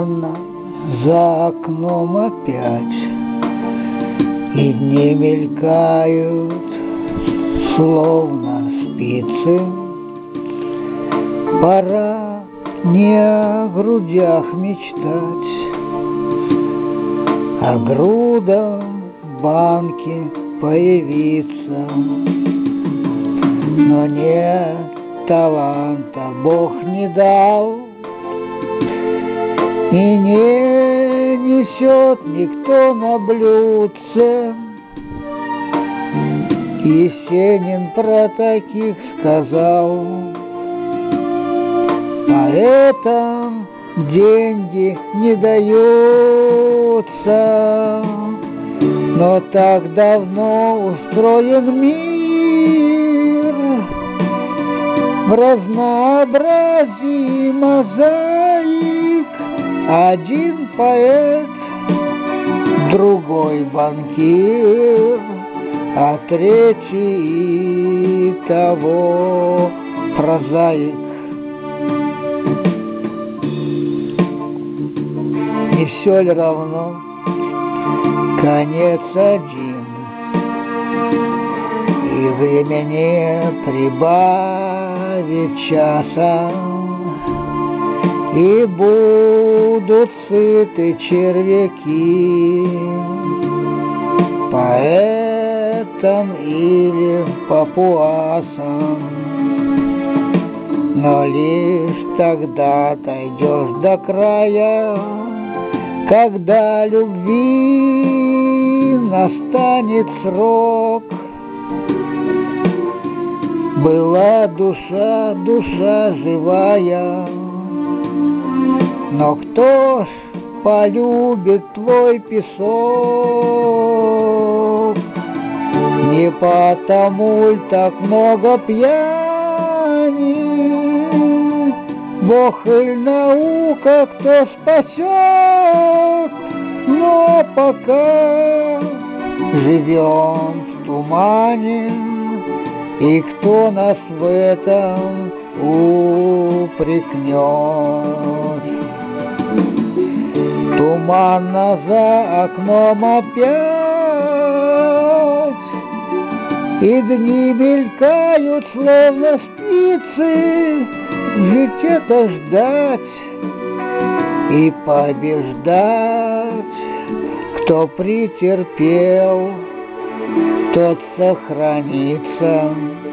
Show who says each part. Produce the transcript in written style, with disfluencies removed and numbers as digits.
Speaker 1: Туманно за окном опять, и дни мелькают, словно спицы. Пора не о грудях мечтать, а грудам банки появиться. Но нет таланта, Бог не дал, и не несет никто на блюдце. Есенин про таких сказал: поэтам деньги не даются. Но так давно устроен мир в разнообразии мозаик. Один поэт, другой банкир, а третий того прозаик. Не все ли равно? Конец один, и времени прибавит часа, и будут сыты червяки поэтам или папуасам. Но лишь тогда дойдешь до края, когда любви настанет срок. Была душа, душа живая, но кто ж полюбит твой песок? Не потому ль так много пьяни, Бог и наука кто спасет? Но пока живем в тумане, и кто нас в этом упрекнет? Туманно за окном опять, и дни мелькают, словно спицы. Жить это ждать и побеждать. Кто претерпел, тот сохранится.